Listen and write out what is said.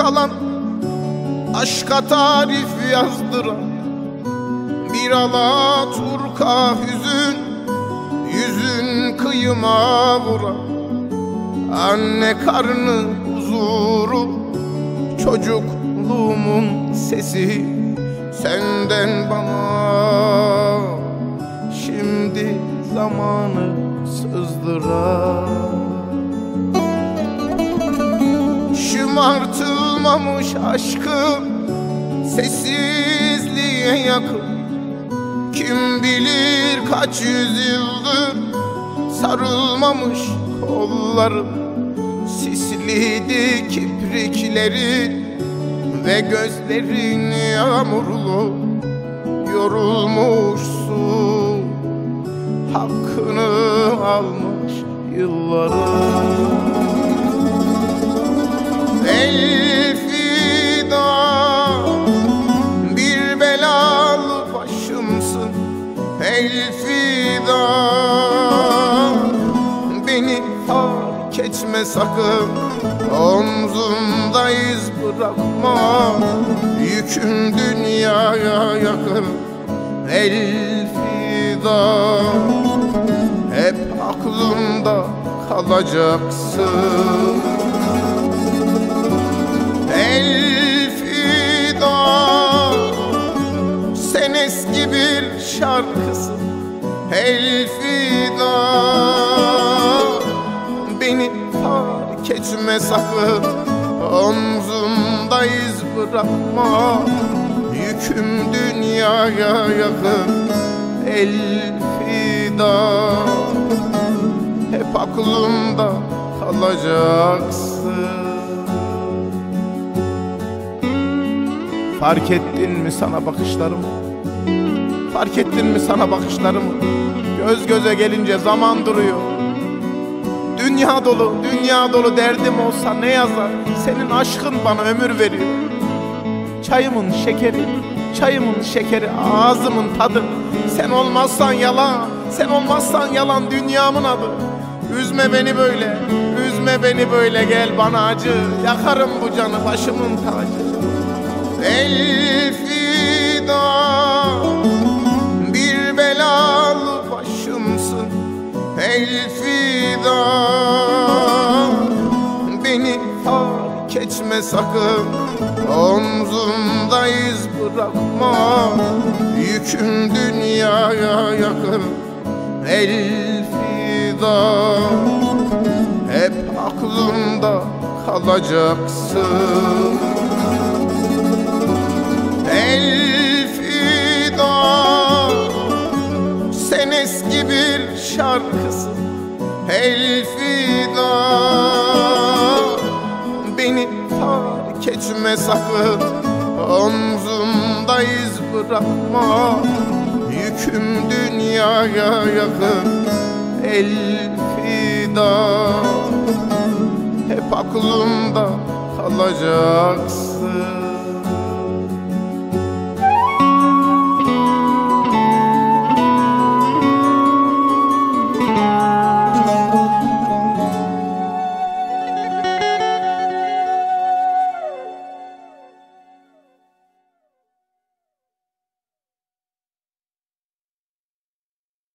yalan, aşka tarif yazdıran bir alaturka hüzün, yüzün kıyıma vuran anne karnı huzuru, çocukluğumun sesi senden bana şimdi zamanı sızdıran. Şımartılmamış aşkım sessizliğe yakın, kim bilir kaç yüzyıldır sarılmamış kollarım. Sisliydi kiprikleri ve gözlerin yağmurlu, yorulmuşsun, hakkını almış yılların. El fida, bir belalı başımsın. El fida, beni fark etme sakın. Omzumda iz bırakma, yüküm dünyaya yakın. El fida, hep aklımda kalacaksın. El fida, sen eski bir şarkısın. El fida, beni fark etme sakın. Omzumda iz bırakma, yüküm dünyaya yakın. El fida, hep aklımda kalacaksın. Fark ettin mi sana bakışlarımı? Fark ettin mi sana bakışlarımı? Göz göze gelince zaman duruyor. Dünya dolu, dünya dolu derdim olsa ne yazar? Senin aşkın bana ömür veriyor. Çayımın şekeri, çayımın şekeri, ağzımın tadı. Sen olmazsan yalan, sen olmazsan yalan dünyamın adı. Üzme beni böyle, üzme beni böyle, gel bana acı. Yakarım bu canı başımın tacı. El fida, bir belalı başımsın. El fida, beni fark etme sakın. Omzumda iz bırakma, yüküm dünyaya yakın. El fida, hep aklımda kalacaksın. El fida, sen eski bir şarkısın. El fida, beni fark etme sakın. Omzumda iz bırakma, yüküm dünyaya yakın. El fida, hep aklımda kalacaksın.